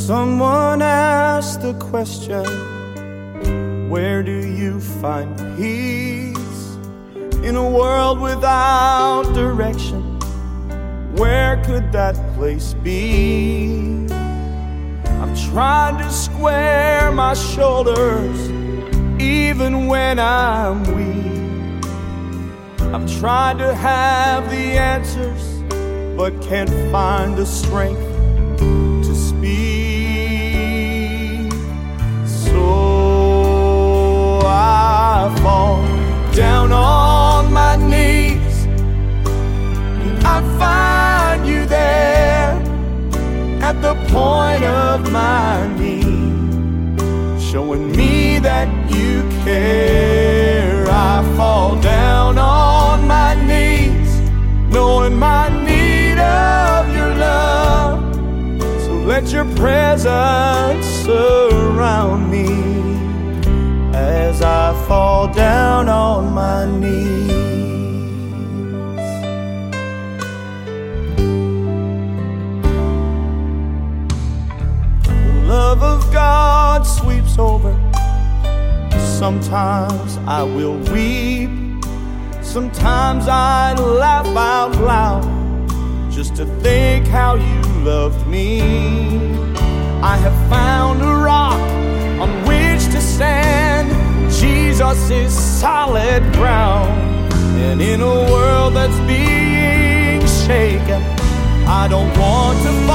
Someone asked the question, where do you find peace? In a world without direction, where could that place be? I've tried to square my shoulders even when I'm weak. I've tried to have the answers, but can't find the strength to speak. So I fall down on my knees, and I find you there at the point of my need, showing me that you care. I fall down on my knees, knowing my need of your love. So let your presence surround me as I fall down on my knees. The love of God sweeps over. Sometimes I will weep, sometimes I laugh out loud, just to think how you loved me. I have found a rock on which to stand. Jesus is solid ground. And in a world that's being shaken, I don't want to fall